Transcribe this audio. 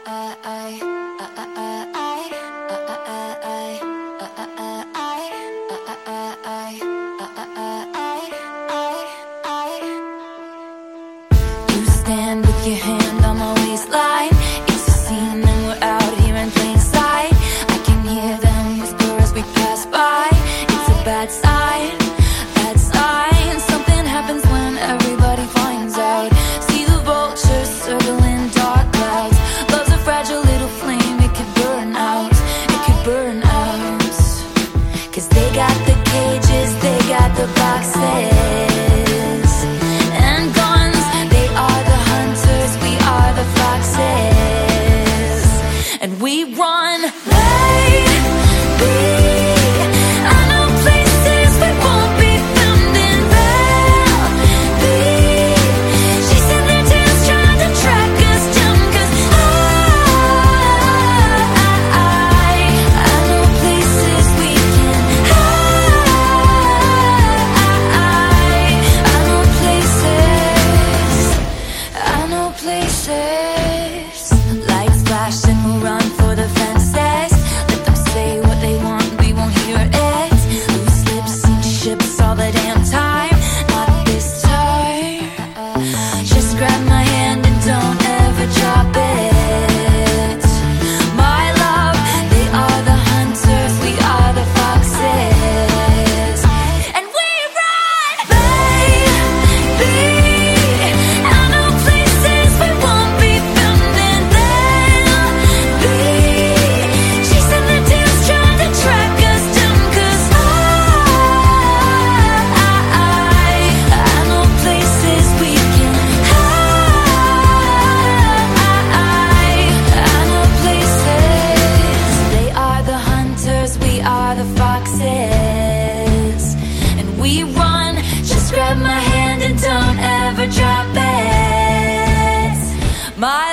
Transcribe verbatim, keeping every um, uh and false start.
stand with your hand on my waistline. It's a scene and we're out here in plain sight. I can hear them whisper as we pass by. It's a bad sign, bad sign. Something happens when everybody finds out. See the vultures circling dark clouds. Love's a fragile little flame, it could burn out, it could burn out. Cause they got the cages, they got the boxes and guns. They are the hunters, we are the foxes. And we run, baby. I know places we won't be found in Valley. She sent their tails trying to track us down. Cause I, I, I know places we can hide. I know places, I know places. Lights flash and we'll run for the fences. Let them say what they want, we won't hear it. Loose lips sink ships all the damn time. Not this time. Just grab my hand and don't ever drop it. My love, they are the hunters, we are the foxes. And we run, baby. I know places we won't be found in Valley. She sent their tails trying to track us down. Cause I, I know places we can hide. I know places. They are the hunters, we are the foxes. And we run, just grab my hand and don't ever drop it. My